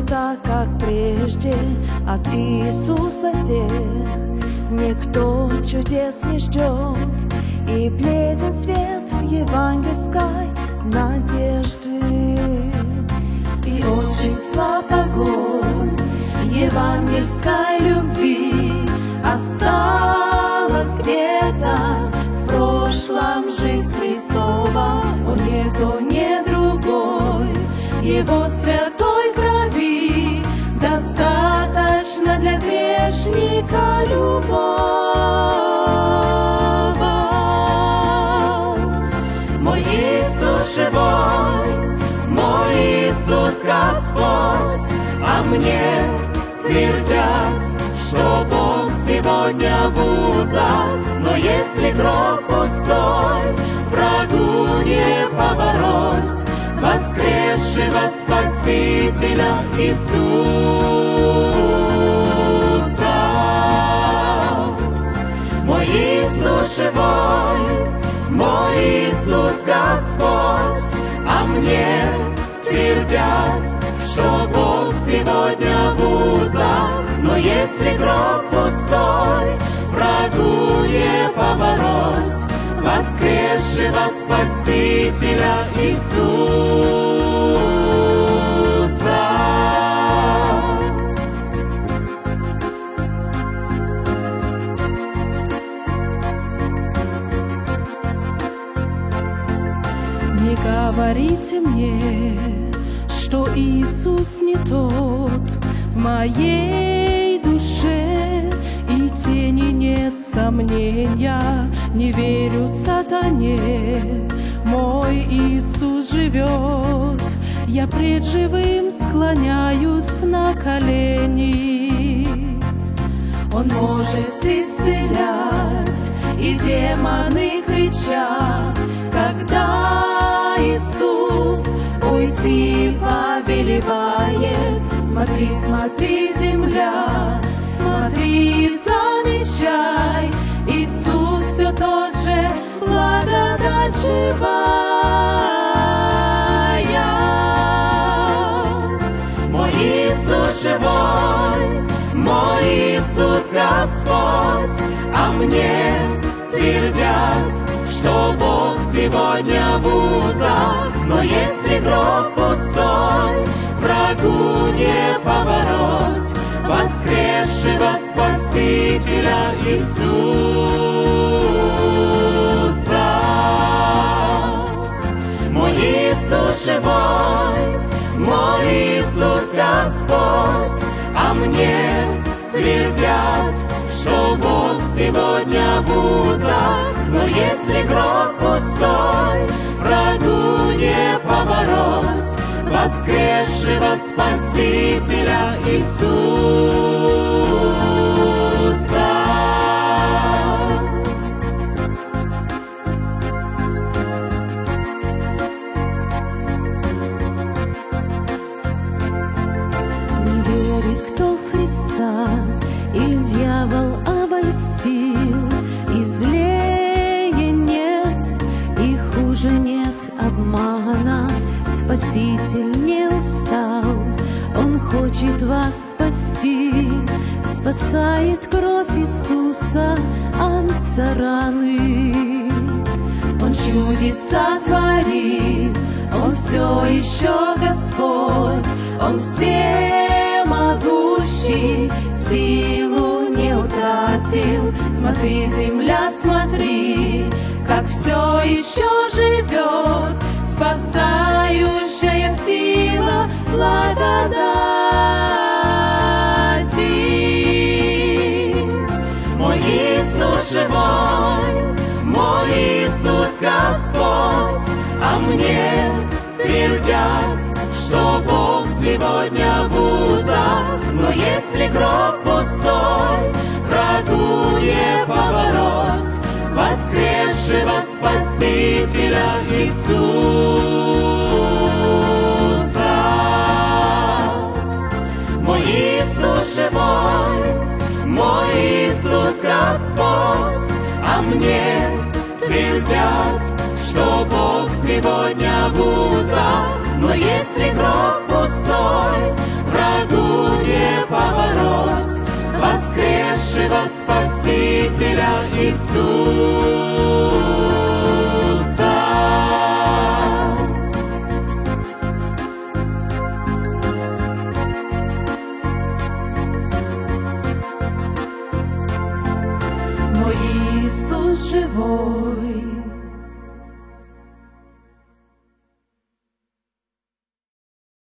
не так, как прежде, от Иисуса тех никто чудес не ждет, и бледен свет евангельской надежды. И очень слаб огонь евангельской любви, осталось где-то в прошлом жизнь Христова. Он не то, не другой, Его святой крови достаточно для грешника любого. Мой Иисус живой, мой Иисус Господь, а мне твердят, что Бог сегодня в узах. Но если гроб пустой, врагу не побороть воскресшего Спасителя Иисуса. Мой Иисус живой, мой Иисус Господь, а мне твердят, что Бог сегодня в узах. Но если гроб пустой, врагу не побороть воскресшего Спасителя Иисуса. Не говорите мне, что Иисус не тот в моей душе, и тени нет сомнения, не верю сатане. Мой Иисус живет, я пред живым склоняюсь на колени. Он может исцелять, и демоны кричат, когда Иисус уйти повелевает. Смотри, смотри, земля, смотри, замечай, Иисус все тот же, благодать живая. Мой Иисус живой, мой Иисус Господь, а мне твердят, что Бог сегодня в узах. Но если гроб пустой, врагу не побороть воскресшего Спасителя Иисуса. Мой Иисус живой, мой Иисус Господь, а мне твердят, что Бог сегодня в узах. Но если гроб пустой, врагу не побороть воскресшего Спасителя Иисуса. Не верит кто в Христа, или дьявол обольстил, и злее нет, и хуже нет обмана. Спаситель не устал, Он хочет вас спасти, спасает кровь Иисуса от раны. Он чудеса творит, Он все еще Господь, Он всемогущий, силу не утратил. Смотри, земля, смотри, как все еще живет спасающая сила благодати. Мой Иисус живой, мой Иисус Господь, а мне твердят, что Бог сегодня в узах. Но если гроб пустой, врагу не побороть воскресшего Спасителя Иисуса. Мой Иисус живой, мой Иисус Господь, а мне твердят, что Бог сегодня в узах. Но если гроб пустой, враг нашего Спасителя Иисуса. Мой Иисус живой.